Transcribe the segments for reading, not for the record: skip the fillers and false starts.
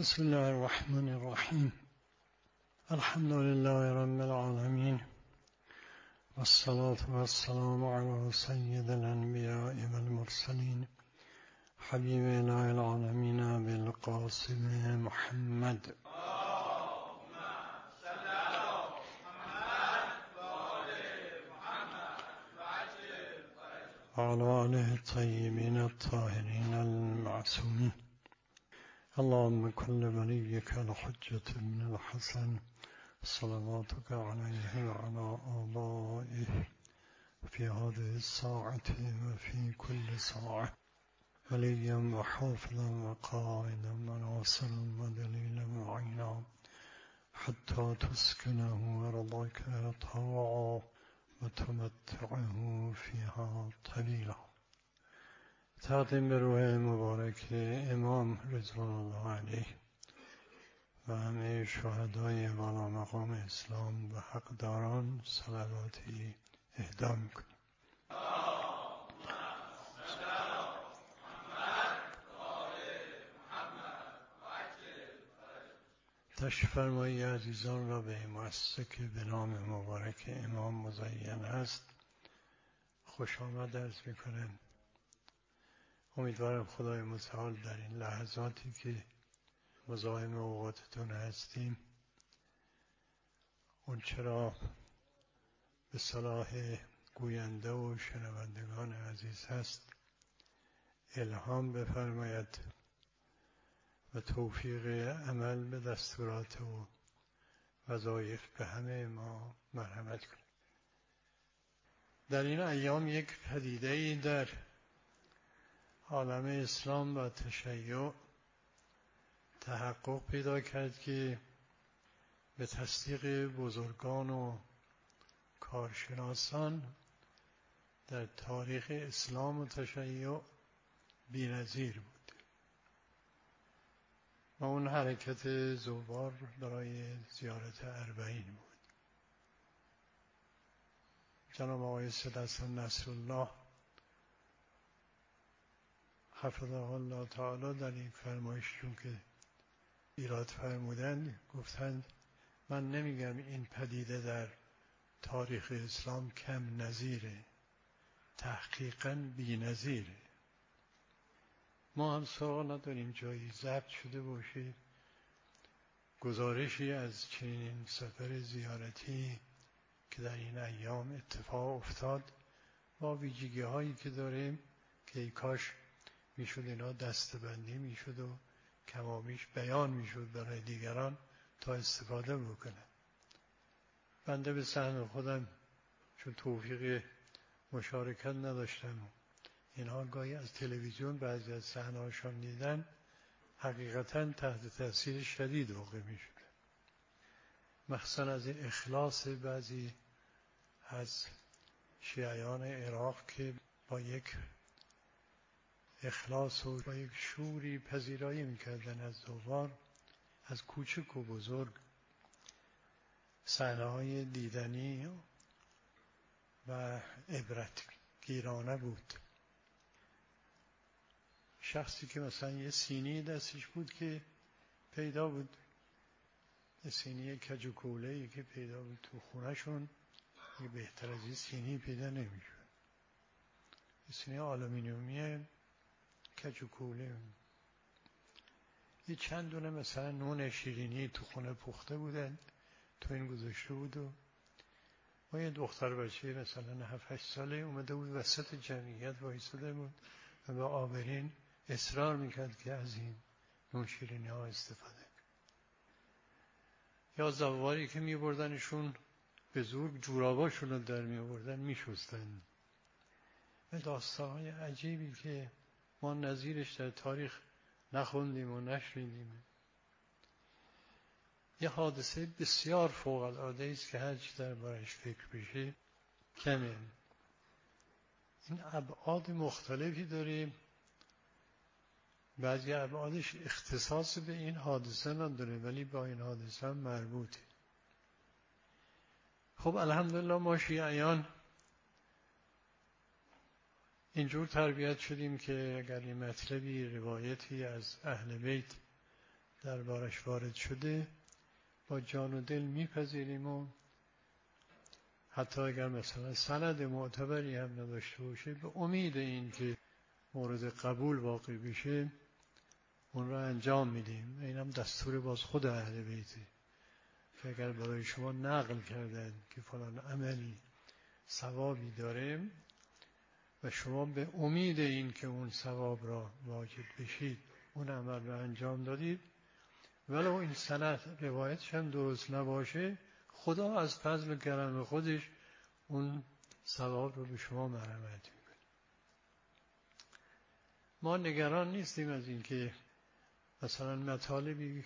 بسم الله الرحمن الرحیم. الحمد لله رب العالمین والصلاة والسلام علی سید الانبیاء والمرسلین حبیب اله العالمین بالقاسم محمد وعلى آله الطيبين الطاهرين المعصومين. اللهم كل وليك الحجة ابن الحسن صلواتك عليه وعلى آبائه في هذه الساعة وفي كل ساعة وليا وحافظا وقائدا وناصرا ودليلا وعينا حتى تسكنه أرضك طوعا وتمتعه فيها طويلا. تقدیم به روح مبارک امام رضوان الله علیه و همه شهدای والا مقام اسلام و حقداران صلواتی اهدا میکنیم. تشریف فرمایی عزیزان را به مؤسسه که به نام مبارک امام مزین است خوش آمد عرض میکنم. امیدوارم خدای متعال در این لحظاتی که مزاحم اوقاتتون هستیم اون چرا به صلاح گوینده و شنوندگان عزیز هست الهام بفرماید و توفیق عمل به دستورات و وظایف به همه ما مرحمت کنید. در این ایام یک پدیده‌ای در عالم اسلام و تشیع تحقق پیدا کرد که به تصدیق بزرگان و کارشناسان در تاریخ اسلام و تشیع بی‌نظیر بود و اون حرکت زوار برای زیارت اربعین بود. جناب آقای سید حسن نصرالله حفظه الله تعالی در این فرمایششون که ایراد فرمودند گفتند من نمیگم این پدیده در تاریخ اسلام کم نظیره، تحقیقاً بی نظیره. ما هم سراغ نداریم جایی ضبط شده باشه گزارشی از چنین سفر زیارتی که در این ایام اتفاق افتاد با ویژگی هایی که داریم که ای کاش میشد اینا دسته‌بندی میشد و کمابیش بیان میشد برای دیگران تا استفاده بکنه. بنده به سهم خودم چون توفیق مشارکت نداشتم اینها گاهی از تلویزیون بعضی از صحنه‌هاشون دیدن حقیقتاً تحت تاثیر شدید واقع میشد، مخصوصا از این اخلاص بعضی از شیعیان عراق که با یک اخلاص و با یک شوری پذیرایی میکردن از زوار از کوچک و بزرگ صحنه‌های دیدنی و عبرتگیرانه بود. شخصی که مثلا یه سینی دستش بود که پیدا بود، یه سینی کج و کوله‌ای که پیدا بود تو خونه‌شون، یه بهتر از این سینی پیدا نمیشد. یه سینی آلومینیومی کج و کوله. یه چند دونه مثلا نون شیرینی تو خونه پخته بودن تو این گذاشته بود و یه دختر بچه مثلا 7-8 ساله اومده بود وسط جمعیت وایساده بود و به آبرین اصرار میکرد که از این نون شیرینی ها استفاده کنه. یا زواری که میبردنشون به زور جوراباشون رو در میبردن میشستن و داستانهای عجیبی که ما نظیرش در تاریخ نخوندیم و نشنیدیم. یه حادثه بسیار فوق العاده است که هرچی دربارش فکر بشه کمه. این ابعاد مختلفی داریم، بعضی ابعادش اختصاص به این حادثه نداره ولی با این حادثه هم مربوطه. خب الحمدلله ما شیعیان اینجور تربیت شدیم که اگر این مطلبی روایتی از اهل بیت دربارش وارد شده با جان و دل میپذیریم و حتی اگر مثلا سند معتبری هم نداشته باشه به امید این که مورد قبول واقع بشه اون را انجام میدیم. این هم دستور باز خود اهل بیته که اگر برای شما نقل کردن که فلان عملی ثوابی داره و شما به امید این که اون ثواب را واجد بشید اون عمل را انجام دادید، ولو این سند روایتش هم درست نباشه، خدا از فضل و کرم خودش اون ثواب رو به شما مرحمت میکنه. ما نگران نیستیم از این که مثلا مطالبی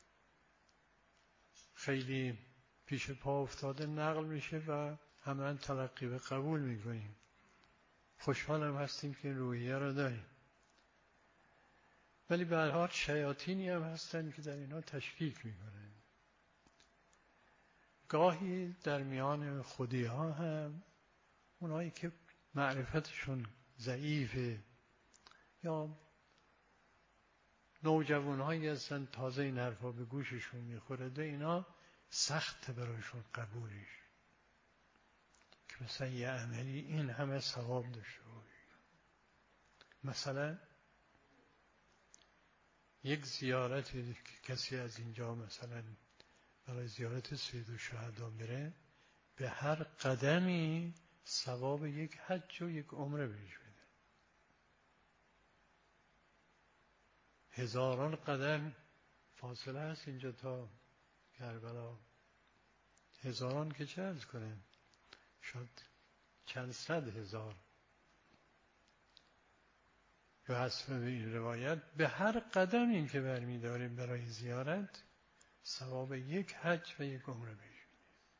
خیلی پیش پا افتاده نقل میشه و همه تلقی به قبول میکنیم. خوشحالم هستیم که روحیه را داریم. ولی به هر حال شیاطینی هم هستن که در اینا تشکیک میکنن. گاهی در میان خودی ها هم اونایی که معرفتشون ضعیفه یا نوجوان هایی هستن تازه این حرفا به گوششون میخوره، اینا سخت برایشون قبولش که مثلا یه عملی این همه ثواب داشته باشه. مثلا یک زیارت که کسی از اینجا مثلا برای زیارت سید الشهدا میره، به هر قدمی ثواب یک حج و یک عمره بهش بده. هزاران قدم فاصله هست اینجا تا کربلا، هزاران که چه عرض کنه، شاید چند صد هزار. به حسب این روایت به هر قدم این که برمی‌داریم برای زیارت ثواب یک حج و یک عمره بهش میده.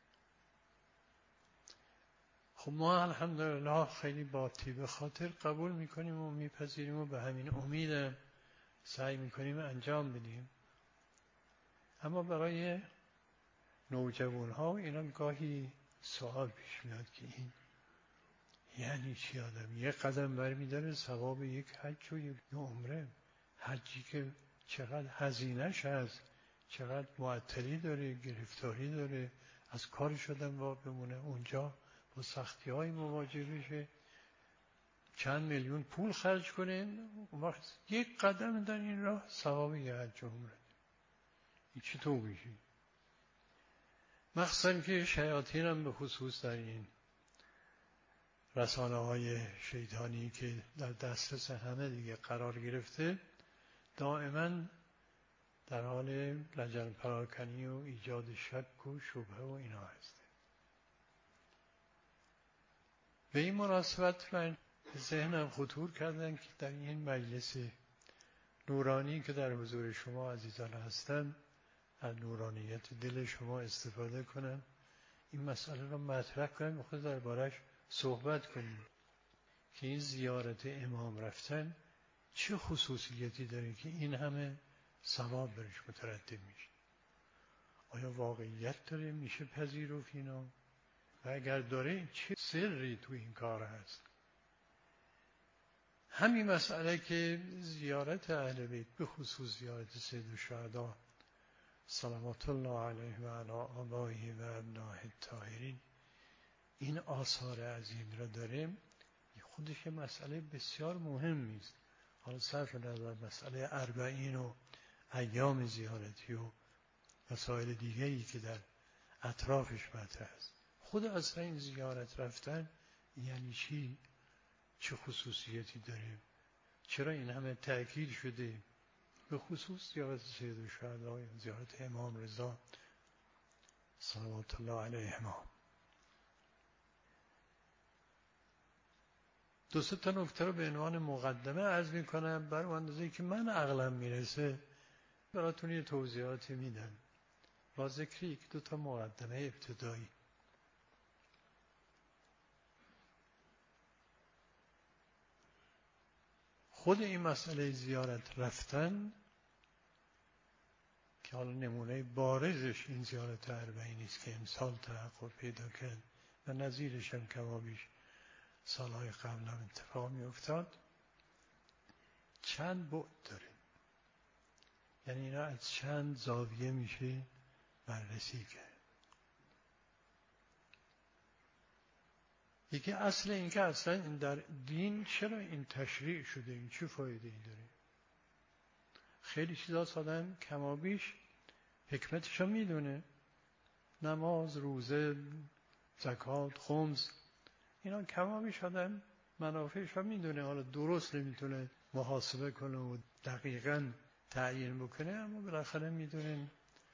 خب ما الحمدلله خیلی با طیب خاطر قبول میکنیم و میپذیریم و به همین امید سعی میکنیم انجام بدیم. اما برای نوجوان ها اینا گاهی سوال پیش میاد که این یعنی چی؟ آدم یک قدم برمی‌داره ثواب یک حج و یک عمره. حجی که چقدر هزینه‌ش هست، چقدر معطلی داره، گرفتاری داره، از کارش آدم وا بمونه، اونجا با سختی‌های مواجه بشه، چند میلیون پول خرج کنه، اون وقت یک قدم در این راه ثواب یک حج و عمره. این چطور میشه؟ مخصوصا که شیاطین هم به خصوص در این رسانه‌های شیطانی که در دسترس همه دیگه قرار گرفته، دائما در حال لجن پراکنی و ایجاد شک و شبهه و اینا هست. به این مناسبت من ذهنم خطور کردن که در این مجلس نورانی که در حضور شما عزیزان هستن از نورانیت دل شما استفاده کنم، این مسئله را مطرح کنم، خود دربارش صحبت کنیم که این زیارت امام رفتن چه خصوصیتی داره که این همه ثواب برش مترتب میشه. آیا واقعیت داره؟ میشه پذیرفت اینا؟ و اگر داره چه سری تو این کار هست؟ همین مسئله که زیارت اهل بیت به خصوص زیارت سید الشهدا صلوات الله علیه و علی آبائه و ابنائه الطاهرین این آثار عظیم را داره، خودش مسئله بسیار مهمی است. حالا صرف نظر مسئله 40 و ایام زیارتی و مسائل دیگری که در اطرافش مطرح است، خود اصلا این زیارت رفتن یعنی چی؟ چه خصوصیتی داره؟ چرا این همه تأکید شده به خصوص زیارت سید الشهدا یا زیارت امام رضا صلوات الله علیهما؟ دو سه تا نکته رو به عنوان مقدمه عرض میکنم، بر اندازه‌ای که من عقلم میرسه براتون یه توضیحاتی میدم با ذکر یک دو تا مقدمه ابتدایی. خود این مسئله زیارت رفتن که حالا نمونه بارزش این زیارت 40 است که امسال تحقق پیدا کرد و نظیرش هم کمابیش سالهای قبل هم اتفاق می افتاد، چند بعد داره. یعنی اینا از چند زاویه میشه بررسی کرد. یکی اصل این که اصلا این در دین چرا این تشریع شده، این چه فایده ای داره؟ خیلی چیزا آدم کمابیش حکمتشو میدونه، نماز، روزه، زکات، خمس، اینا کمابیش آدم منافعشو میدونه، حالا درست نمیتونه محاسبه کنه و دقیقاً تعیین بکنه، اما بالاخره میدونین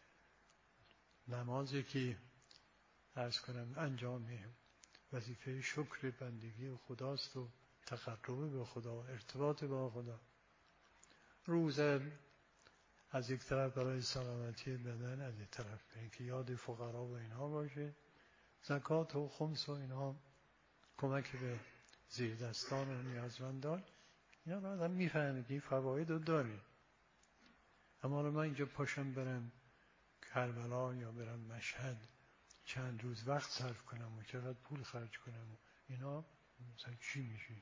نماز یکی عرض کنم انجام وظیفه شکر بندگی خداست و تقرب به خدا، ارتباط با خدا. روزه از یک طرف برای سلامتی بدن، از یک طرف اینکه یاد فقرا و اینها باشه، زکات و خمس و اینها کمک به زیردستان و نیازمندان، اینا رو آدم میفهمه که فواید رو داره. اما من اینجا پاشم برم کربلا یا برم مشهد چند روز وقت صرف کنم و چقدر پول خرج کنم و اینا مثلا چی میشه؟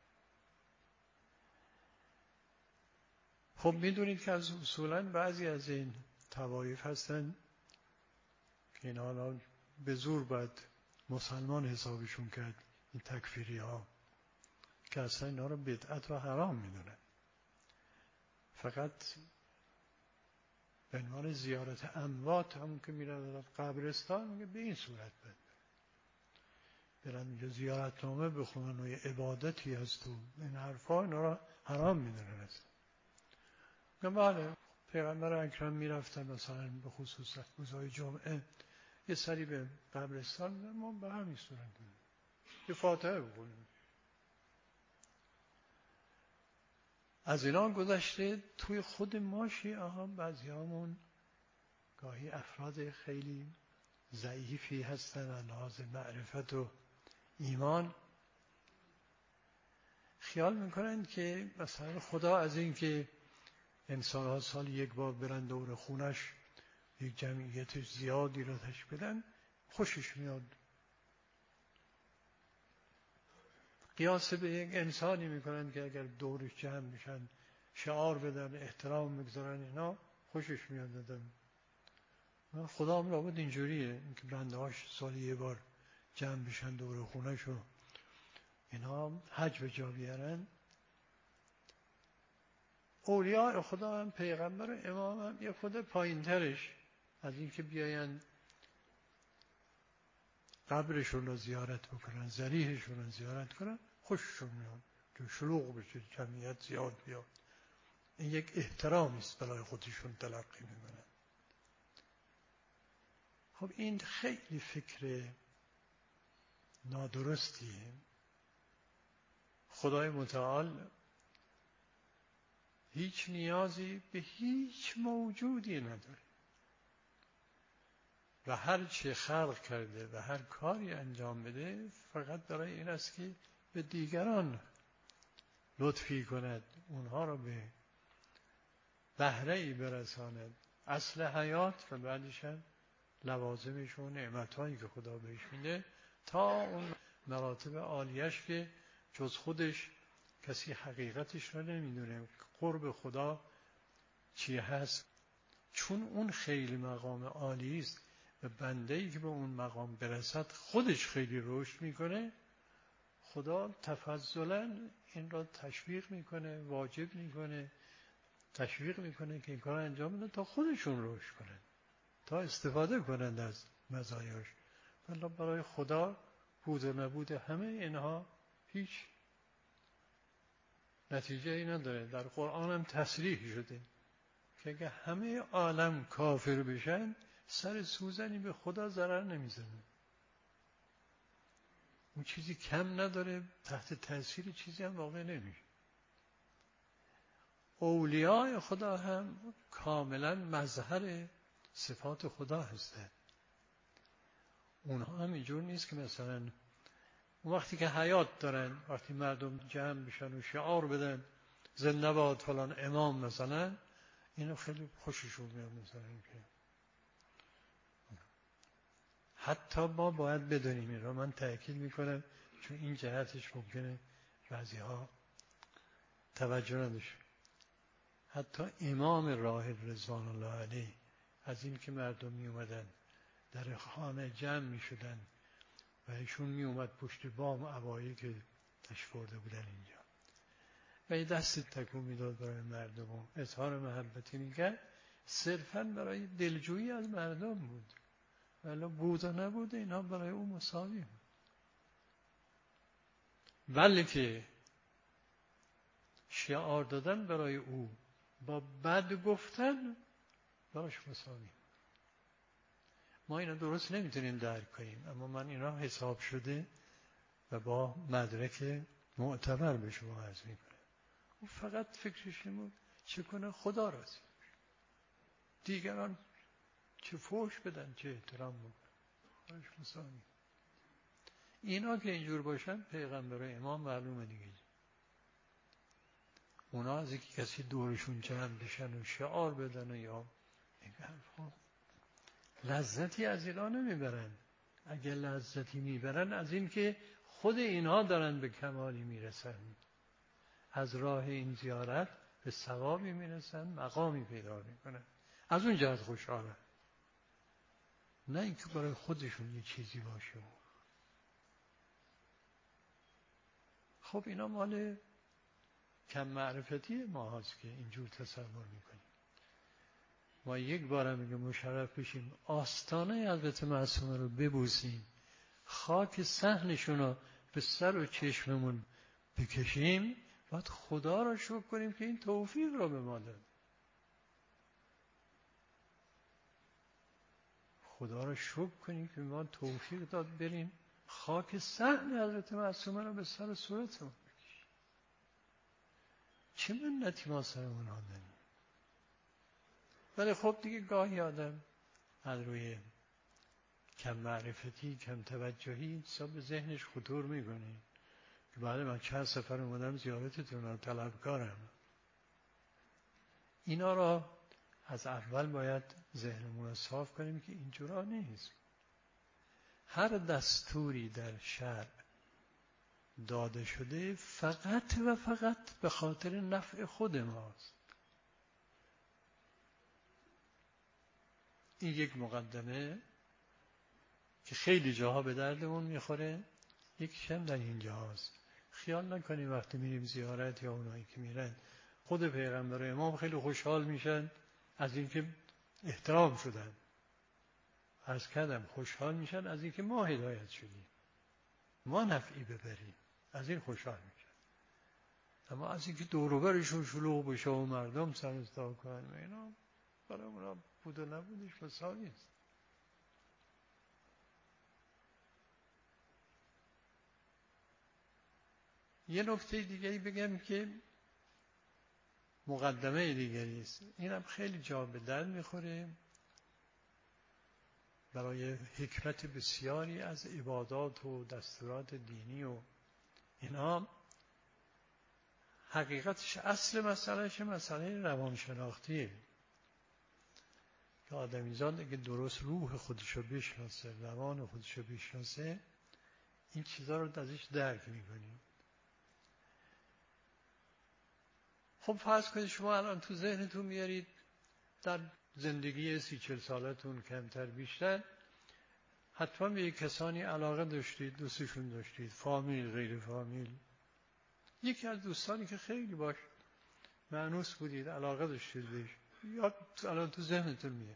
خب میدونید که از اصولا بعضی از این طوایف هستن که اینا حالا به زور باید مسلمان حسابشون کرد، این تکفیری ها که اصلا اینا رو بدعت و حرام میدونن، فقط به عنوان زیارت اموات هم که میرن در قبرستان میگه به این صورت برن اینجا زیارتنامه بخونن و یه عبادتی هست و این حرفا، اینا رو حرام میدونن اصلا. بله پیغمبر اکرم میرفتن مثلا به خصوص روزهای جمعه یه سری به قبرستان، ما به همین صورت یه فاتحه بخونیم. از اینا گذشته توی خود ما شیعه بعضی همون گاهی افراد خیلی ضعیفی هستن از لحاظ معرفت و ایمان، خیال میکنن که مثلا خدا از این که انسان‌ها سال یک بار برن دور خونش یک جمعیت زیادی رو تشکیل بدن خوشش میاد. قیاس به یک انسانی میکنن که اگر دورش جمع میشن شعار بدن، احترام میگذارن، اینا خوشش میاد دادن. خدا هم لابد اینجوریه که بنده هاش سال یک بار جمع بشن دور خونش و اینا حج به جا بیارن. اولیاء خدا هم پیغمبر و امام هم یه خود پایین ترش از این که بیاین قبرشون رو زیارت بکنن، ذریحشون رو زیارت کنن، خوششون میاد که شلوغ بشه، جمعیت زیاد بیاد. این یک احترامی است برای خودشون تلقی میکنن. خب این خیلی فکر نادرستیه. خدای متعال هیچ نیازی به هیچ موجودی نداره و هر چه خلق کرده و هر کاری انجام بده فقط برای این است که به دیگران لطفی کند، اونها رو به بهره‌ای برساند، اصل حیات و بعدش هم لوازمش و نعمت‌هایی که خدا بهش میده تا اون مراتب عالیش که جز خودش کسی حقیقتش رو نمیدونه، قرب خدا چی هست. چون اون خیلی مقام عالی است و بنده‌ای که به اون مقام برسد خودش خیلی رشد میکنه، خدا تفضلا این را تشویق میکنه، واجب میکنه، تشویق میکنه که این کار انجام بده تا خودشون رشد کنن، تا استفاده کنند از مزایاش. ولی برای خدا بود و نبود همه اینها هیچ نتیجه ای نداره. در قرآن هم تصریح شده که اگه همه عالم کافر بشن سر سوزنی به خدا ضرر نمیزنه، اون چیزی کم نداره، تحت تاثیر چیزی هم واقع نمیشه. اولیاء خدا هم کاملا مظهر صفات خدا هستند. اونها هم اینجور نیست که مثلا اون وقتی که حیات دارن، وقتی مردم جمع بشن و شعار بدن زنده باد فلان امام مثلا، اینو خیلی خوششون میاد. مثلا اینکه حتی ما باید بدونیم، این رو من تأکید میکنم چون این جهتش ممکنه بعضی ها توجه نداشته. حتی امام راحل رضوان الله علیه از این که مردم می اومدن در خانه جمع می شدن و ایشون می اومد پشت بام عبایی که تشریف برده بودن اینجا و یه دست تکون میداد برای مردم و اظهار محبتی میکرد، صرفاً برای دلجویی از مردم بود، ولی بود و نبود اینا برای او مساوی بود. ولی که شعار دادن برای او با بد گفتن باش مساوی. ما اینا درست نمیتونیم درک کنیم، اما من اینا حساب شده و با مدرک معتبر به شما عرض میکنم. او فقط فکرش این بود چه کنه خدا راضی بشه، دیگران چه فحش بدن چه احترام بکنن باش مساوی. اینا که اینجور باشن پیغمبر امام معلومه دیگه، اونا از اینکه کسی دورشون جمع بشن و شعار بدن و یا این حرفا لذتی از اینا نمیبرن. اگه لذتی میبرن از این که خود اینا دارن به کمالی میرسن، از راه این زیارت به ثوابی میرسن، مقامی پیدا میکنن، از اون جهت خوشحالن، نه اینکه برای خودشون یه چیزی باشه. خب اینا مال کم معرفتی ما هست که اینجور تصور میکنیم. ما یک بارم میگه مشرف بشیم آستانه حضرت معصومه رو ببوسیم، خاک صحنشون رو به سر و چشممون بکشیم، باید خدا را شکر کنیم که این توفیق رو به ما داد. خدا را شکر کنیم که ما توفیق داد بریم خاک صحن حضرت معصومه رو به سر و صورتمون بکشیم. چه منتی ما سر اونها داریم. ولی خب دیگه گاهی آدم از روی کم معرفتی کم توجهی به ذهنش خطور میکنه که بعد من چند سفر اومدم زیارتتون طلبکارم. اینا را از اول باید ذهنمون رو صاف کنیم که اینجورا نیست. هر دستوری در شرع داده شده فقط و فقط به خاطر نفع خود ماست. این یک مقدمه که خیلی جاها به دردمون میخوره، یکیش هم در این جاهاست. خیال نکنیم وقتی میریم زیارت یا اونایی که میرن خود پیغمبر امام خیلی خوشحال میشن از اینکه احترام شدن. عرض کردم خوشحال میشن از اینکه ما هدایت شدیم، ما نفعی ببریم، از این خوشحال میشن. اما از اینکه دور و برشون شلوغ بشه و مردم سر اصلاح کنن اینا برای اونا بود و نبودش مساوی است. یه نکته دیگری بگم که مقدمه دیگری است، اینم خیلی جا به درد میخوره برای حکمت بسیاری از عبادات و دستورات دینی و اینا. حقیقتش اصل مسئله روانشناختیه که آدمیزاد اگه درست روح خودشو بشناسه، روان خودشو بشناسه، این چیزا رو ازش درک میکنیم. خب فرض کنید شما الان تو ذهنتون میارید در زندگی 30-40 سالتون کمتر بیشتر حتما به یک کسانی علاقه داشتید، دوستشون داشتید، فامیل غیر فامیل. یکی از دوستانی که خیلی باش مانوس بودید، علاقه داشتید بهش، یا الان تو ذهنتون میاد.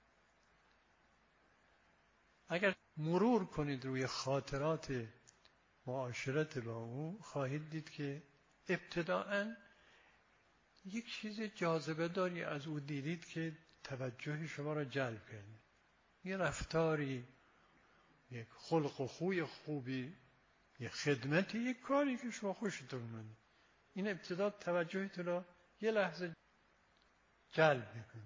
اگر مرور کنید روی خاطرات معاشرت با او خواهید دید که ابتداءً یک چیز جاذبه داری از او دیدید که توجه شما را جلب کرد. یه رفتاری، یک خلق و خوی خوبی، یک خدمتی، یک کاری که شما خوشتون اومد، این ابتدا توجهتون را یه لحظه جلب میکنه.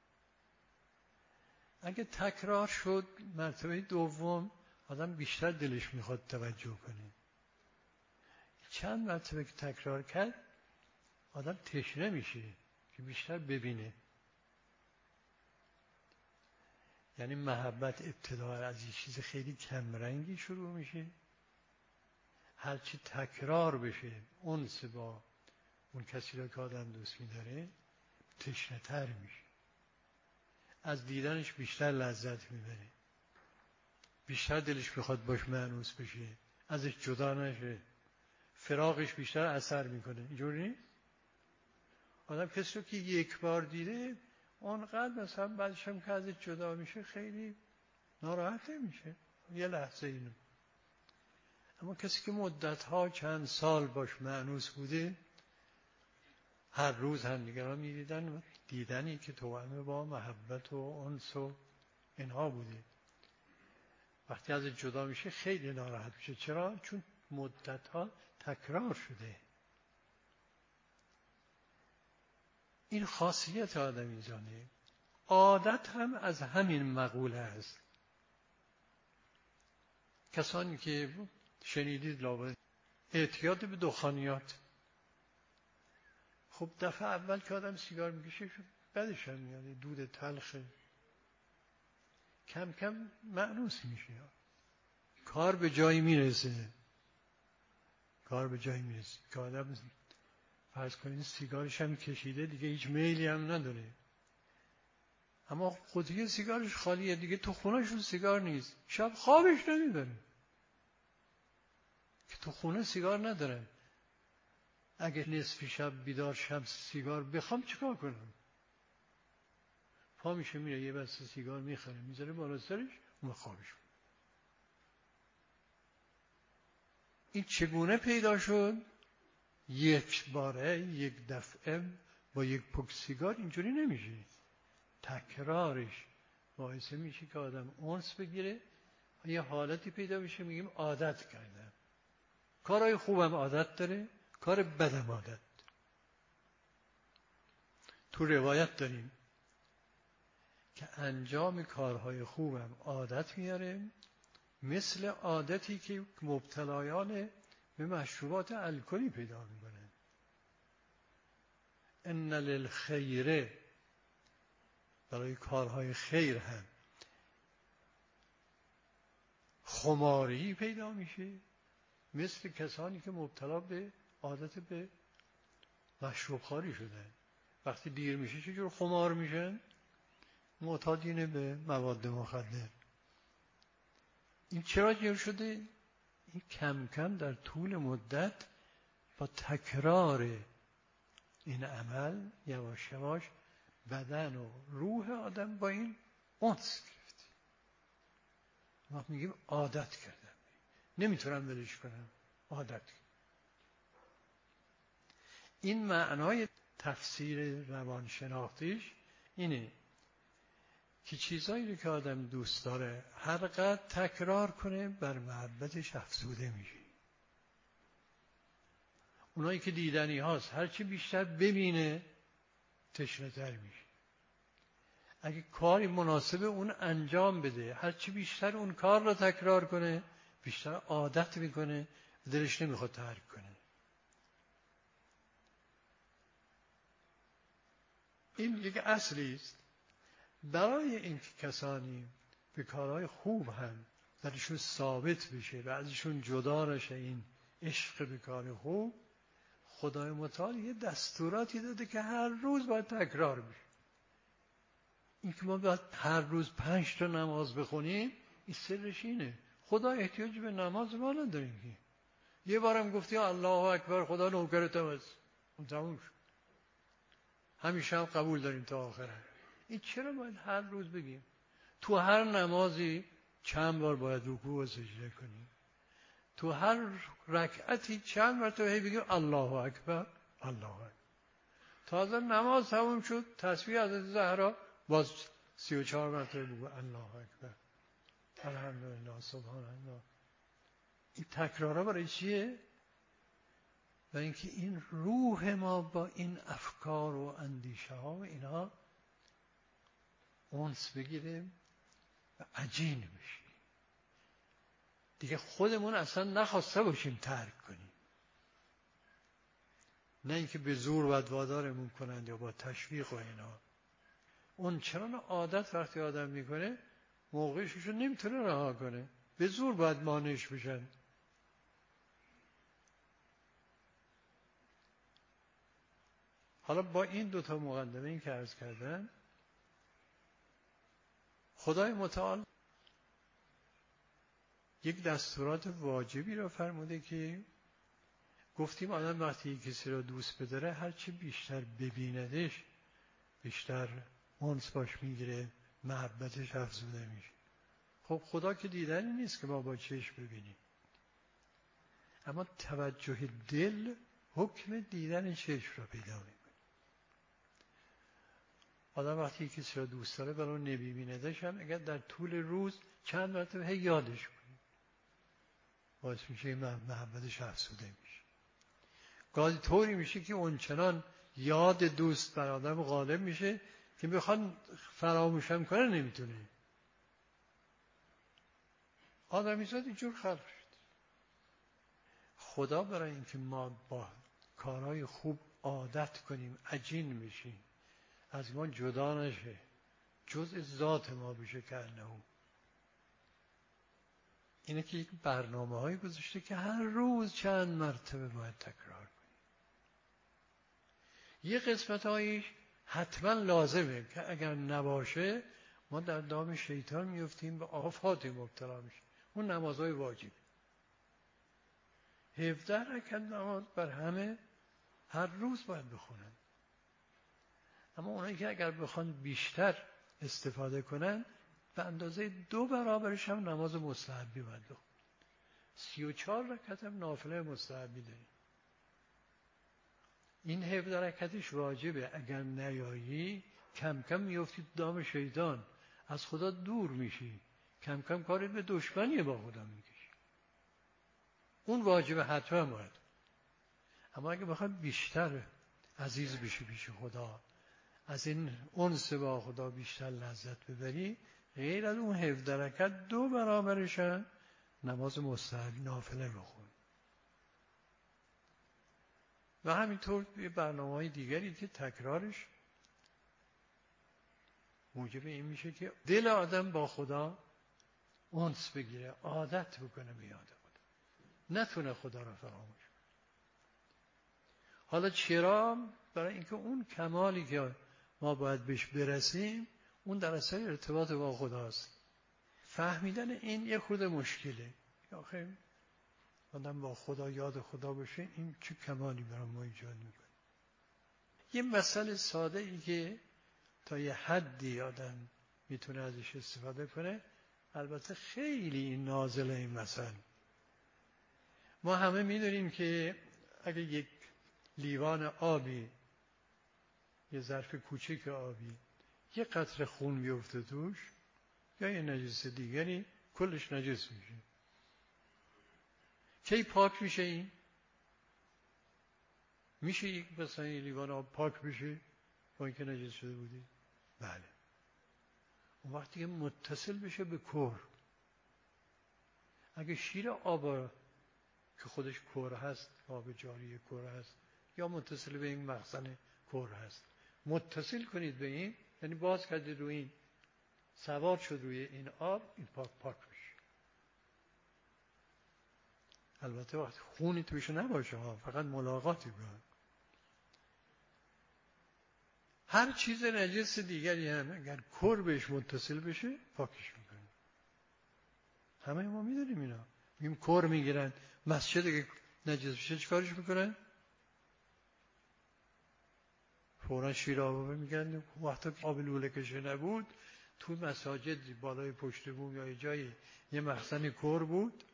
اگه تکرار شد مرتبه دوم آدم بیشتر دلش میخواد توجه کنه. چند مرتبه که تکرار کرد آدم تشنه میشه که بیشتر ببینه. یعنی محبت ابتدا از یه چیز خیلی کمرنگی شروع میشه، هرچی تکرار بشه انس با اون کسی رو که آدم دوست می‌داره تشنه تر میشه، از دیدنش بیشتر لذت میبره، بیشتر دلش بخواد باش مانوس بشه، ازش جدا نشه، فراقش بیشتر اثر میکنه. اینجوری نیست؟ آدم کسی رو که یک بار دیده اونقدر مثلا بعدش هم که ازش جدا میشه خیلی ناراحت میشه یه لحظه اینو. اما کسی که مدتها چند سال باش مانوس بوده، هر روز هم دیگر را میدیدن، دیدنی که توأم با محبت و انس و اینها بوده، وقتی از جدا میشه خیلی ناراحت میشه. چرا؟ چون مدتها تکرار شده. این خاصیت آدمیزانه. عادت هم از همین مقوله است. کسانی که شنیدید لابد اعتیاد به دخانیات، خب دفعه اول که آدم سیگار میکشه بدش هم میاد، دود تلخه، کم کم مانوس میشه، کار به جایی میرسه که آدم فرض کنید سیگارش هم کشیده دیگه هیچ میلی هم نداره، اما خودی سیگارش خالیه دیگه، تو خونهشون سیگار نیست، شب خوابش نمیبره که تو خونه سیگار ندارن. اگه نصف شب بیدار شب سیگار بخوام چیکار کنم؟ پا میشه میره یه بسته سیگار میخره میذاره بالا سرش اون خوابش. این چگونه پیدا شد؟ یک باره یک دفعه با یک پک سیگار اینجوری نمیشه، تکرارش باعث میشه که آدم انس بگیره، یه حالتی پیدا بشه میگیم عادت کردم. کارهای خوبم عادت داره، کار بدم عادت. تو روایت داریم که انجام کارهای خوبم عادت میاره، مثل عادتی که مبتلایان به مشروبات الکلی پیدا میکنن. ان للخیر، برای کارهای خیر هم خماری پیدا میشه، مثل کسانی که مبتلا به عادت به مشروب خواری شدن. وقتی دیر میشه چجور خمار میشن؟ معتادین به مواد مخدر. این چرا جور شده؟ این کم کم در طول مدت با تکرار این عمل یواش یواش بدن و روح آدم با این انس گرفته. ما میگیم عادت کردم، نمیتونم ولش کنم، عادت کردم. این معنای تفسیر روانشناختیش اینه که چیزایی که آدم دوست داره هر قدر تکرار کنه بر محبتش افزوده میشه. اونایی که دیدنی هاست هرچی بیشتر ببینه تشنه تر میشه. اگه کاری مناسب اون انجام بده هرچی بیشتر اون کار رو تکرار کنه بیشتر عادت میکنه، دلش نمیخواد ترک کنه. این یک اصلی است. برای این کسانی به کارهای خوب هم درشون ثابت بشه و ازشون جدا نشه این عشق به کار خوب، خدای متعال یه دستوراتی داده که هر روز باید تکرار بشه. این که ما باید هر روز 5 تا نماز بخونیم، این سرش اینه. خدا احتیاج به نماز ما نداریم که یه بارم گفتی الله اکبر خدا نوکرتم است، اون تموم شد، همیشه هم قبول داریم تا آخره. این چرا باید هر روز بگیم؟ تو هر نمازی چند بار باید رکوع و سجده کنیم، تو هر رکعتی چند مرتبه بگیم الله اکبر الله اکبر. تازه نماز تموم شد تسبیح حضرت زهرا باز 34 مرتبه بگو الله اکبر الحمدلله سبحان الله. این تکرارا برای چیه؟ و اینکه این روح ما با این افکار و اندیشه ها و اینا انس بگیره و عجین بشه، دیگه خودمون اصلا نخواسته باشیم ترک کنیم، نه اینکه به زور باید وادارمون کنند یا با تشویق و اینا. اون چرا عادت وقتی آدم میکنه موقعشو نمیتونه رها کنه، به زور باید مانعش بشن. حالا با این دوتا مقدمه این که عرض کردم، خدای متعال یک دستورات واجبی را فرموده که گفتیم آدم وقتی کسی را دوست بداره هرچی بیشتر ببیندش بیشتر انس باش میگیره، محبتش افزوده میشه. خب خدا که دیدنی نیست که ما با چشم ببینیم، اما توجه دل حکم دیدن چشم را پیدا میکنه. آدم وقتی کسی را دوست داره ولی نمیبیندش هم اگر در طول روز چند مرتبه هی یادش کنه باعث میشه محبتش افزوده میشه. گاهی طوری میشه که اونچنان یاد دوست بر آدم غالب میشه که بخواد فراموشم کنه نمیتونه. آدمیزاد اینجور خلق شد. خدا برای اینکه ما با کارهای خوب عادت کنیم، عجین بشیم، از ما جدا نشه، جزء ذات ما بشه که انه، اینه که یک برنامه هایی گذاشته که هر روز چند مرتبه باید تکرار کنیم. یه قسمت هایش حتما لازمه که اگر نباشه ما در دام شیطان میفتیم به آفات مبتلا میشیم. اون نمازهای واجب 17 رکعت نماز بر همه هر روز باید بخونن. اما اونایی که اگر بخوان بیشتر استفاده کنن به اندازه 2 برابرش هم نماز مستحبی باید بخونن. 34 رکعت هم نافله مستحبی داریم. این 17 رکعتش واجبه. اگر نیایی کم کم میفتی دام شیطان، از خدا دور میشی، کم کم کارت به دشمنی با خدا میکشی. اون واجبه حتما باید. اما اگه بخوای بیشتر عزیز بشی پیش خدا، از این انس با خدا بیشتر لذت ببری، غیر از اون 17 رکعت 2 برابرشن نماز مستحب نافله بخون. و همینطور یه برنامه‌های دیگری که تکرارش موجب این میشه که دل آدم با خدا انس بگیره، عادت بکنه به یاد خدا، نتونه خدا را فراموش کنه. حالا چرا؟ برای اینکه اون کمالی که ما باید بهش برسیم اون در اثر ارتباط با خداست. فهمیدن این یه خود مشکله. آخه آدم با خدا یاد خدا باشه، این چه کمالی برای ما ایجاد میکنه. یه مسئله ساده ای که تا یه حدی آدم میتونه ازش استفاده کنه، البته خیلی نازله این مسئله. ما همه میدونیم که اگه یک لیوان آبی، یه ظرف کوچک آبی، یه قطره خون بیفته توش یا یه نجس دیگری، کلش نجس میشه. کی پاک میشه این؟ میشه یک مثلا یه لیوان آب پاک بشه با اینکه نجس شده بودی؟ بله. اون وقتی که متصل بشه به کور. اگه شیر آب که خودش کور هست، آب جاری کور هست، یا متصل به این مخزن کور هست، متصل کنید به این، یعنی باز کردید روی این، سوار شد روی این آب، این پاک میشه. البته وقتی خونی توش نباشه ها، فقط ملاقاتی باید. هر چیز نجس دیگری هم اگر کور بهش متصل بشه پاکش میکنه. همه ما میدونیم اینا. میگیم کور میگیرن، مسجد که نجس بشه چیکارش میکنن؟ فوراً شیر آب میگن. وقتی آب لوله کشه نبود، تو مساجد بالای پشت بوم یا جایی یه مخزن کور بود،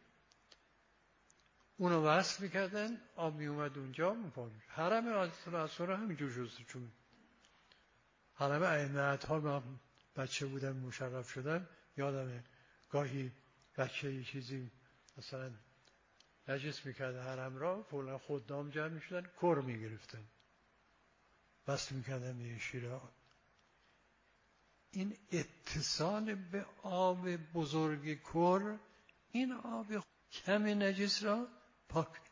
اونو وصل میکردن، آب میومد اونجا پاک. حرم اصلا همینجور شسته. چون حرم ائمه اطهار، من بچه بودم مشرف شدم، یادمه گاهی بچه یه چیزی مثلا نجس میکرده حرم را، فولا خدام جمع میشدن، کور میگرفتن، وصل میکردن به شیر آب. این اتصال به آب بزرگ کور، این آب کم نجس را پاک میکنه.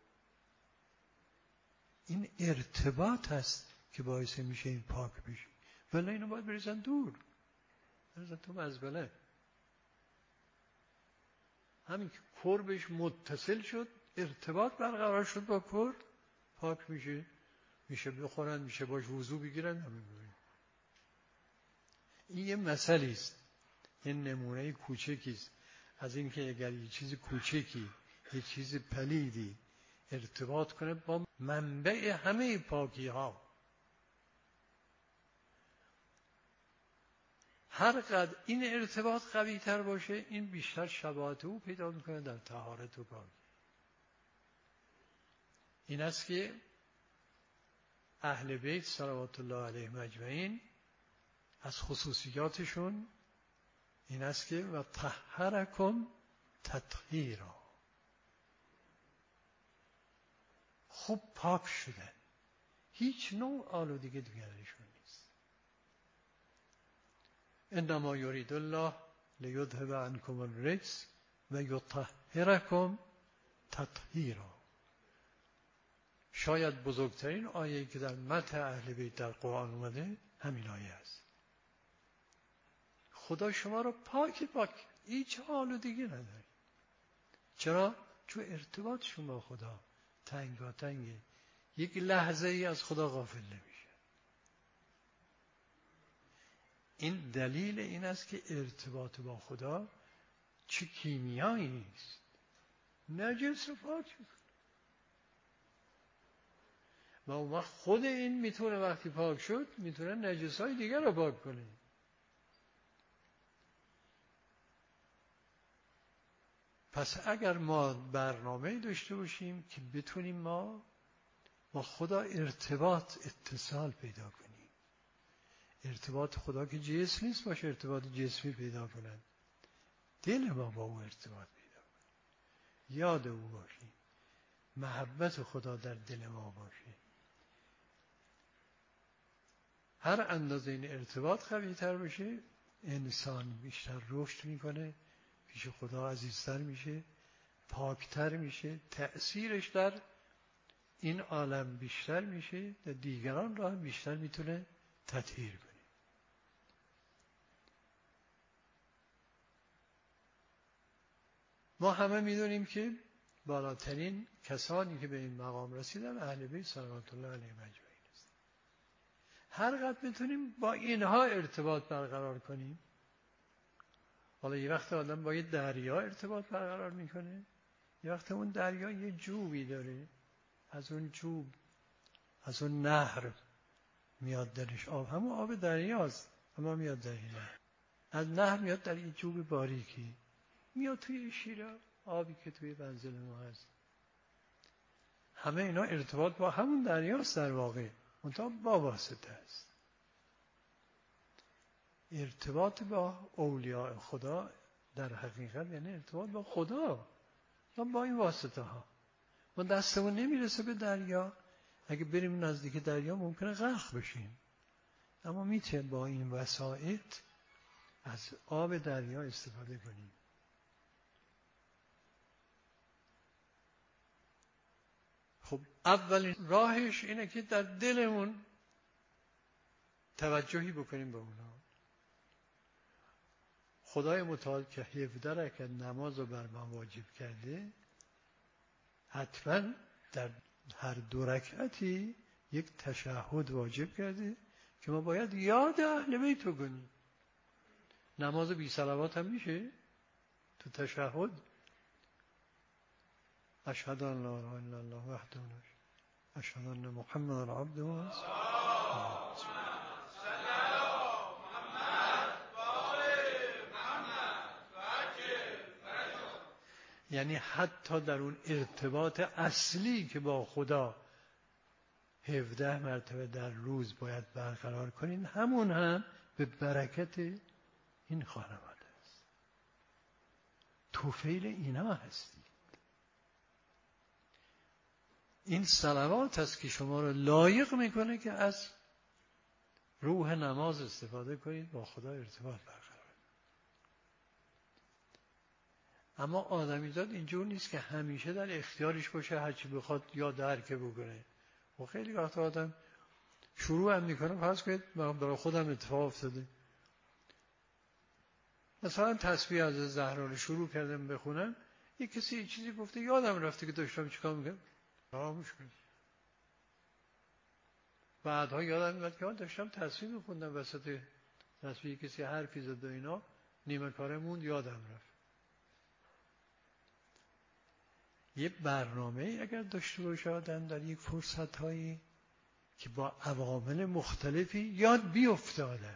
این ارتباط هست که باعث میشه این پاک بشه. ولی اینو باید بریزن دور، بریزن تو مزبله. همین که کور بهش متصل شد، ارتباط برقرار شد با کور، پاک میشه. میشه بخورن، میشه باش وضو بگیرن. این یه مسئله است، این نمونه کوچکی است از اینکه اگر یه چیز کوچکی، یه چیز پلیدی ارتباط کنه با منبع همه پاکی ها، هر قدر این ارتباط قوی تر باشه، این بیشتر شباهت او پیدا میکنه در طهارت و پاکی. این است که اهل بیت صلوات الله علیهم اجمعین از خصوصیاتشون این است که و طهرکم تطهیرا، خوب پاک شدن، هیچ نوع آلودگی دیگرشون نیست. انما یرید الله لیذهب عنکم الرجس و یطهرکم تطهیرا. شاید بزرگترین آیه‌ای که در مدح اهل بیت در قرآن اومده همین آیه است. خدا شما رو پاک هیچ آلودگی نداره. چرا؟ چون ارتباطشون با خدا تنگاتنگه، یک لحظه ای از خدا غافل نمیشه. این دلیل این است که ارتباط با خدا چه کیمیایی نیست، نجس رو پاک میکنه. و اون وقت خود این میتونه وقتی پاک شد میتونه نجسای دیگر رو پاک کنه. پس اگر ما برنامه داشته باشیم که بتونیم ما با خدا اتصال پیدا کنیم، ارتباط خدا که جسم نیست باشه ارتباط جسمی پیدا کنن، دل ما با او ارتباط پیدا کنه، یاد او باشیم، محبت خدا در دل ما باشه. هر اندازه این ارتباط قوی تر باشه انسان بیشتر رشد میکنه، پیش خدا عزیزتر میشه، پاکتر میشه، تأثیرش در این عالم بیشتر میشه، در دیگران را بیشتر میتونه تطهیر کنه. ما همه میدونیم که بالاترین کسانی که به این مقام رسیدن اهل بیت صلوات الله علیهم اجمعین است. هر قدر میتونیم با اینها ارتباط برقرار کنیم. حالا یه وقت آدم با یه دریا ارتباط برقرار میکنه، یه وقت اون دریا یه جوبی داره، از اون جوب، از اون نهر میاد درش آب، همون آب دریاست اما میاد در این نهر، از نهر میاد در این جوب باریکی، میاد توی شیره آبی که توی منزل ما هست. همه اینا ارتباط با همون دریاست در واقع، منتها با واسطه است. ارتباط با اولیاء خدا در حقیقت یعنی ارتباط با خدا یا با این واسطه ها. ما دستمون نمیرسه به دریا، اگه بریم نزدیک دریا ممکنه غرق بشیم، اما میتونیم با این وسایط از آب دریا استفاده کنیم. خب اولین راهش اینه که در دلمون توجهی بکنیم به اونا. خدای متعال که 17 رکعت نماز رو بر ما واجب کرده، حتما در هر 2 رکعتی یک تشهد واجب کرده که ما باید یاد اهل بیت رو کنیم. نماز بی صلوات هم میشه تو تشهد. اشهد ان لا اله الا الله وحده لا شریک له، اشهد ان محمد عبده و رسوله. یعنی حتی در اون ارتباط اصلی که با خدا 17 مرتبه در روز باید برقرار کنین، همون هم به برکت این خانواده است. توفیل اینا هستی. این صلوات است که شما رو لایق میکنه که از روح نماز استفاده کنید، با خدا ارتباط برقرار. اما آدمیزاد اینجور نیست که همیشه در اختیارش باشه هرچی بخواد یا درک بکنه. و خیلی وقت آدم شروع هم میکنه، فرض کنید برای خودم اتفاق افتاده، مثلا تسبیح از زهرا رو شروع کردم بخونم، یک کسی یه چیزی گفته یادم رفته که داشتم چیکار میکنم، فراموش کنم. بعدها یادم میاد که من داشتم تصویر میخوندم، وسط تصویر کسی حرفی زد و اینا، نیمه کاره موند، یادم رفت. یه برنامه اگر داشته باشه آدم در یک فرصت هایی که با عوامل مختلفی یاد بیفته آدم،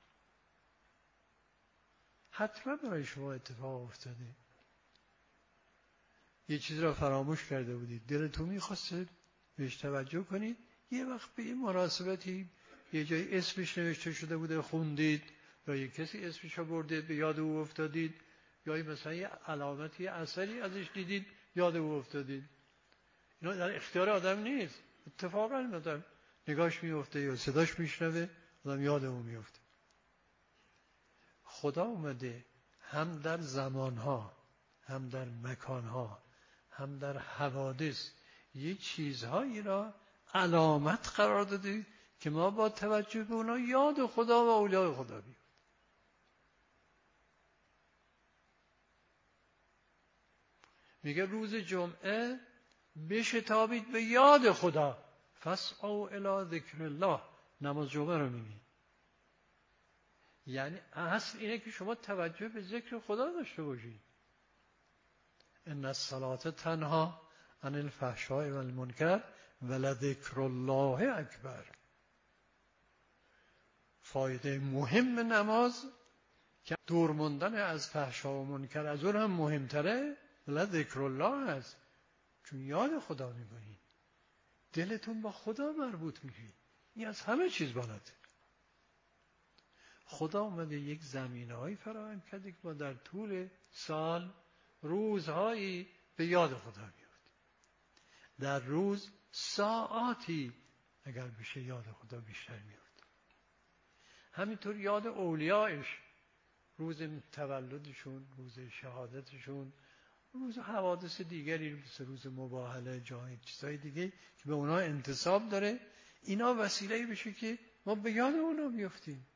حتما برای شما اتفاق افتاده. یه چیز را فراموش کرده بودید، دلتون میخواسته بهش توجه کنید، یه وقت به این مناسبتی یه جای اسمش نوشته شده بوده خوندید، یا یه کسی اسمش رو بردید به یاد او افتادید، یا مثلا یه علامتی اثری ازش دیدید یاد او افتادید. اینا در اختیار آدم نیست، اتفاقا آدم نگاش میفته یا صداش میشنوه، آدم یاد او میفته. خدا اومده هم در زمانها، هم در مکانها، هم در حوادث یه چیزهایی را علامت قرار داده که ما با توجه به اونا یاد خدا و اولیاء خدا بیفته. میگه روز جمعه بشتابید به یاد خدا، فاسعوا الی ذکر الله. نماز جمعه رو میگه. یعنی اصل اینه که شما توجه به ذکر خدا داشته باشید. ان الصلاة تنهی عن الفحشاء والمنکر ولذکر الله اکبر. فایده مهم نماز که دور موندن از فحشا و منکر از اون هم مهمتره، ولذکر الله هست، چون یاد خدا میکنید، دلتون با خدا مربوط میشه. این از همه چیز بالاتر. خدا اومده یک زمینه‌ای فراهم کرده که ما در طول سال روزهایی به یاد خدا میافتیم. در روز ساعاتی اگر بشه یاد خدا بیشتر میافتیم. همینطور یاد اولیایش، روز تولدشون، روز شهادتشون، روز حوادث دیگری مثل روز مباهله، جای چیزای دیگه که به اونا انتساب داره، اینا وسیله‌ای بشه که ما به یاد اونا بیافتیم.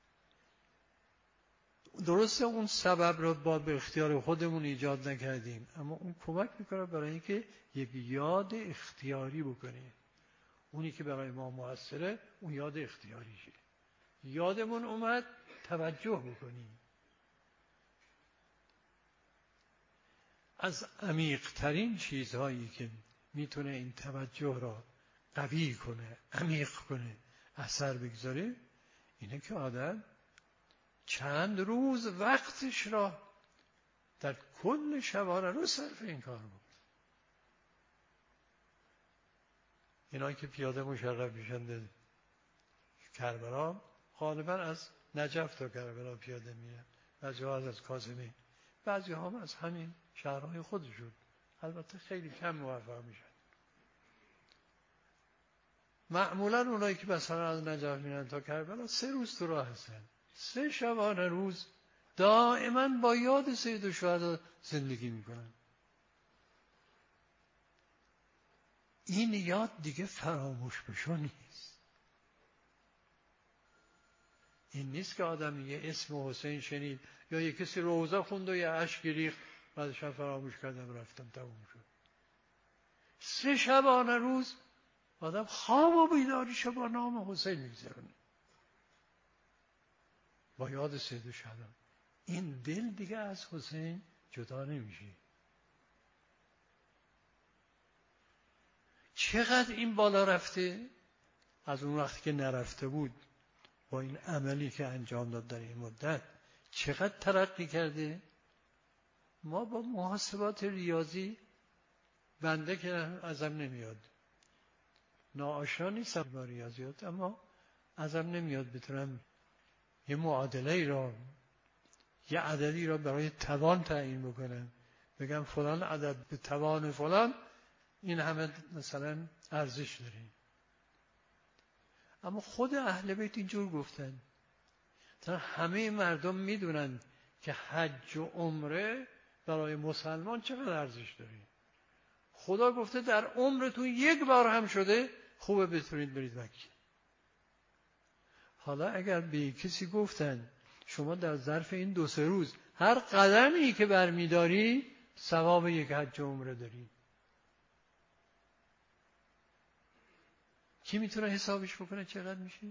درسته اون سبب را با به اختیار خودمون ایجاد نکردیم، اما اون کمک میکنه برای اینکه یک یاد اختیاری بکنیم. اونی که برای ما موثره اون یاد اختیاریشه. یادمون اومد توجه بکنیم. از عمیق‌ترین چیزهایی که میتونه این توجه را قوی کنه، عمیق کنه، اثر بگذاره، اینه که آدم چند روز وقتش را در کل شبانه رو صرف این کار بود. اینا که پیاده مشرف میشن به کربلا، غالبا از نجف تا کربلا پیاده میرن، بعضی ها از کاظمی، بعضی ها از همین شهرهای خودشون، البته خیلی کم موفق میشن. معمولا اونایی که مثلا از نجف میرن تا کربلا 3 روز تو راه هستن، 3 شبانه روز دائما با یاد سید الشهدا زندگی میکنن. این یاد دیگه فراموش بشو نیست. این نیست که آدم یه اسم حسین شنید یا یه کسی روزه خوند و یه اشک ریخت بعدش فراموش کردم رفتم تموم شد. 3 شبانه روز آدم خواب و بیداریشو با نام حسین میگذرونه، با یاد سید الشهدا. این دل دیگه از حسین جدا نمیشه. چقدر این بالا رفته از اون وقتی که نرفته بود، با این عملی که انجام داد در این مدت چقدر ترقی کرده. ما با محاسبات ریاضی، بنده که ازم نمیاد، ناآشنا نیستم با ریاضیات، اما ازم نمیاد بتونم یه معادله را، یه عددی را برای توان تعیین بکنم، بگم فلان عدد به توان فلان این همه مثلا ارزش داره. اما خود اهل بیت اینجور گفتن. تا همه مردم میدونن که حج و عمره برای مسلمان چقدر ارزش داره. خدا گفته در عمرتون 1 بار هم شده، خوبه بتونید برید مکه. حالا اگر به کسی گفتن شما در ظرف این 2-3 روز هر قدمی که برمیداری ثواب 1 حج و عمره داری، کی میتونه حسابش بکنه چقدر میشه؟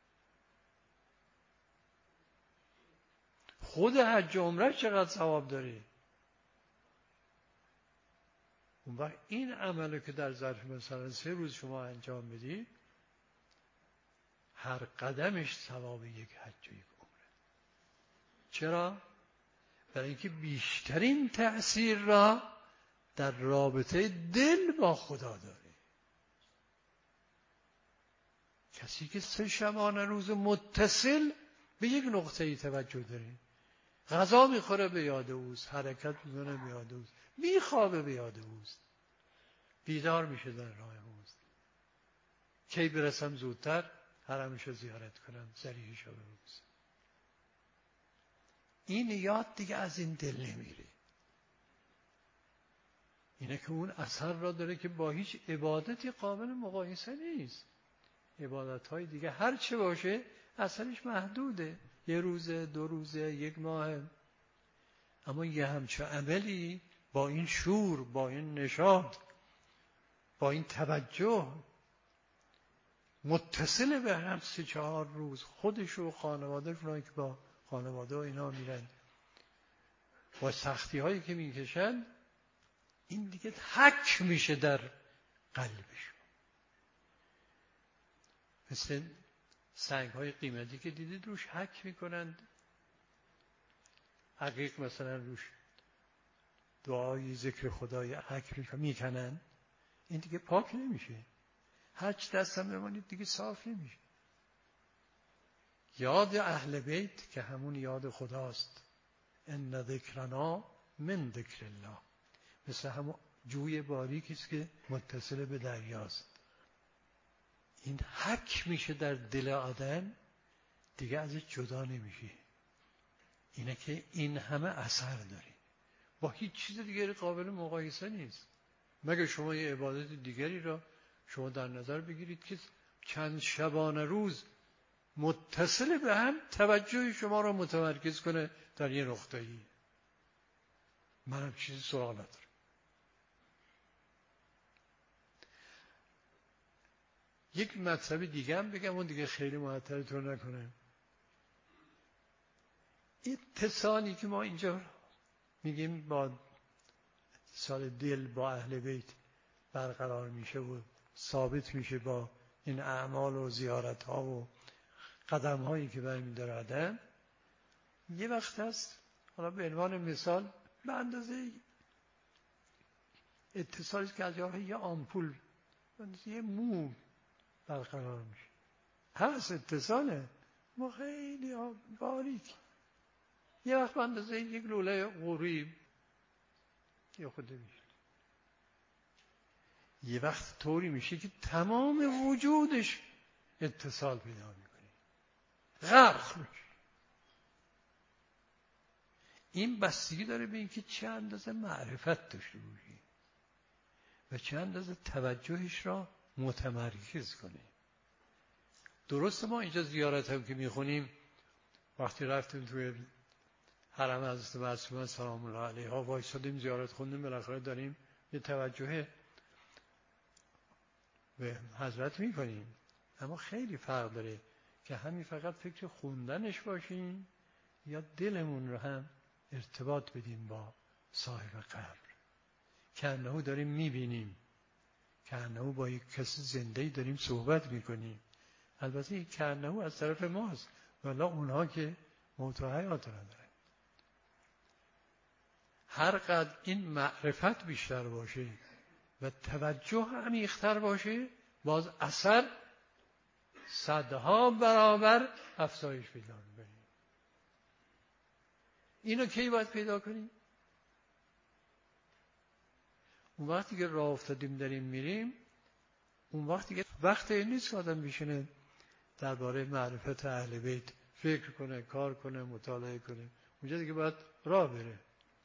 خود حج و عمره چقدر ثواب داره. اون وقت این عملو که در ظرف مثلا 3 روز شما انجام بدید، هر قدمش ثواب یک حج و یک عمره. چرا؟ برای اینکه بیشترین تأثیر را در رابطه دل با خدا داره. کسی که 3 شبانه روز متصل به یک نقطه‌ای توجه داره، غذا میخوره به یاد اوست، حرکت میکنه به یاد اوست، میخوابه به یاد اوست، بیدار میشه در راه اوست. کی برسم زودتر حرمشو زیارت کنم، ذریحشو ببوسم. این یاد دیگه از این دل نمیره. اینه که اون اثر را داره که با هیچ عبادتی قابل مقایسه نیست. عبادت‌های دیگه هر چه باشه اثرش محدوده، 1 روزه، 2 روزه، 1 ماه. اما یه همچه عملی با این شور، با این نشاط، با این توجه متصل به هم 3-4 روز، خودش و خانواده‌اش را که با خانواده و اینا میرن، با سختی هایی که میکشن، این دیگه حک میشه در قلبش. مثل سنگ های قیمتی که دیدید روش حک میکنند، عقیق مثلا روش دعای ذکر خدای حک میکنن، این دیگه پاک نمیشه. هرچی دستم بمانید دیگه صاف نمیشه. یاد اهل بیت که همون یاد خداست، ان ذکرنا من ذکر الله، مثل همون جوی باریکی است که متصل به دریاست. این حک میشه در دل آدم، دیگه ازش جدا نمیشه. اینه که این همه اثر داره، با هیچ چیز دیگری قابل مقایسه نیست. مگه شما یه عبادت دیگری را شما در نظر بگیرید که چند شبانه روز متصل به هم توجه شما را متمرکز کنه در یه نقطه‌ای. منم چیزی سراغ ندارم. یک مطلب دیگه هم بگم، اون دیگه خیلی معطلتون نکنه. اتصالی که ما اینجا میگیم با اتصال دل با اهل بیت برقرار میشه و ثابت میشه با این اعمال و زیارت ها و قدم هایی که برمی‌داره آدم، یه وقت هست، حالا به عنوان مثال، به اندازه اتصالی که از یه آمپول، به اندازه یه مو برقرار میشه. هست اتصاله، ما خیلی باریک. یه وقت به اندازه یک لوله قوری یه خود میشه. یه وقت طوری میشه که تمام وجودش اتصال پیدا میکنه، غرق میشه. این بستگی داره به اینکه چه اندازه معرفت داشته باشی و چه اندازه توجهش را متمرکز کنی. درسته ما اینجا زیارت هم که میخونیم، وقتی رفتیم توی حرم حضرت معصومه سلام الله علیها وایسادیم زیارت خوندیم، بالاخره داریم یه توجه به حضرت میکنیم. اما خیلی فرق داره که همین فقط فکر خوندنش باشیم یا دلمون رو هم ارتباط بدیم با صاحب قبر، که انه داریم میبینیم، که انه با یک کسی زنده‌ای داریم صحبت میکنیم. البته این که انه از طرف ماست، ولی اونها که موت و حیات ندارن. هر قدر این معرفت بیشتر باشه و توجه عمیق‌تر باشه، باز اثر 100 برابر افزایش پیدا می‌کنه. اینو کی باید پیدا کنیم؟ اون وقتی که راه افتادیم داریم میریم، اون وقتی که وقت این نیست که آدم بشینه درباره معرفت اهل بیت فکر کنه، کار کنه، مطالعه کنه. اونجا دیگه باید راه بره.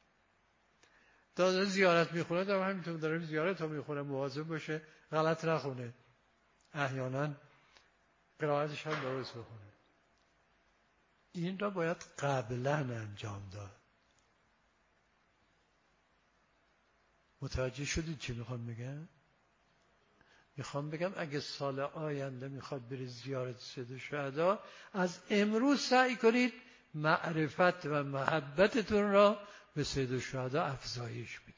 داره زیارت میخونه، داره همینطور داره زیارت ها میخونه، مواظب باشه غلط نخونه، احیانا قرائتش هم درست بخونه. این را باید قبلا انجام داد. متوجه شدید چی میخوام بگم؟ میخوام بگم اگه سال آینده میخواد برید زیارت سید شهدا، از امروز سعی کنید معرفت و محبتتون را به سید شهدا افزایش بدید.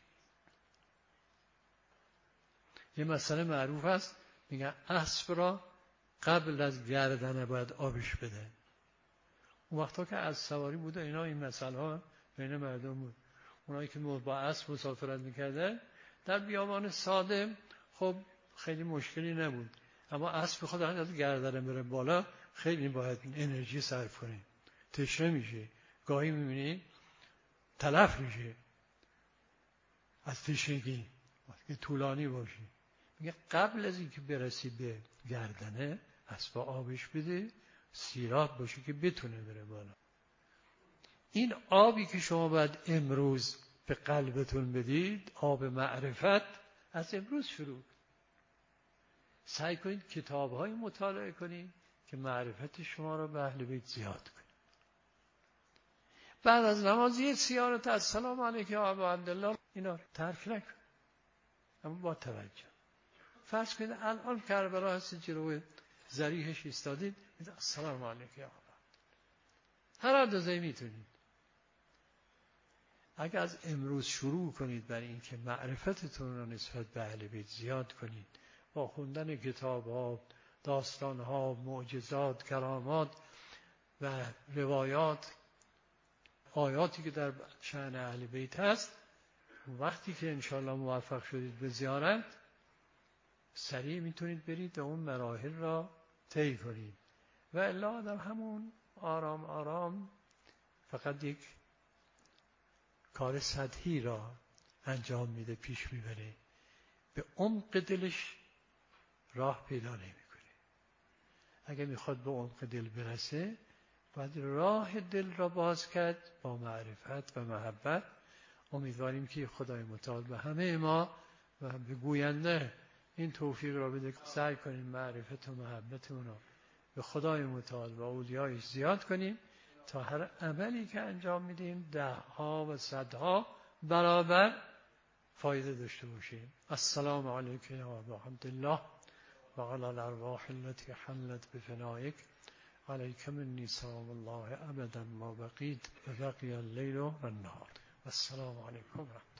یه مسئله معروف است، میگن اسب را قبل از گردنه باید آبش بده. اون وقتا که از سواری بوده اینا، این مسئله ها بین مردم بود. اونایی که با اسب مسافرت میکردن در بیابان ساده خب خیلی مشکلی نبود، اما اسب خود از گردنه بره بالا خیلی باید انرژی صرف کنه، تشنه میشه، گاهی میبینی تلف میشه از تشنگی که طولانی باشه. میگه قبل از اینکه برسی به گردنه اسب آبش بده، سیراب باشه که بتونه بره بالا. این آبی که شما باید امروز به قلبتون بدید، آب معرفت، از امروز شروع. سعی کنید کتاب‌های مطالعه کنید که معرفت شما را به اهل بیت زیاد کنید. بعد از نمازی سیارت السلام علیک یا ابا عبدالله اینا ترک نکن، اما با توجه. فرض کنید الان کربلا هستید، جلوی ذریحش ایستادید، السلام علیک یا ابا عبدالله، هر اندازه میتونید. اگر از امروز شروع کنید برای اینکه معرفتتون را نسبت به اهل بیت زیاد کنید، با خوندن کتاب‌ها، داستان‌ها، معجزات، کرامات و روایات، آیاتی که در شأن اهل بیت هست، وقتی که انشاءالله موفق شدید به زیارت، سریع میتونید برید و اون مراحل را طی کنید. و الا آدم همون آرام آرام فقط یک کار سطحی را انجام میده، پیش میبره، به عمق دلش راه پیدا نمیکنه. اگه میخواد به عمق دل برسه، باید راه دل را باز کرد با معرفت و محبت. امیدواریم که خدای متعال به همه ما و به گوینده این توفیق را بده، سعی کنیم معرفت و محبت اونا به خدای متعال و اولیایش زیاد کنیم تا هر عملی که انجام میدیم 10 و 100 برابر فایده داشته باشیم. السلام علیک یا ابا عبدالله و علی الارواح التي حلت بفنائک، علیک منی سلام الله ابدا ما بقیت و بقی اللیل و النهار. السلام علیکم.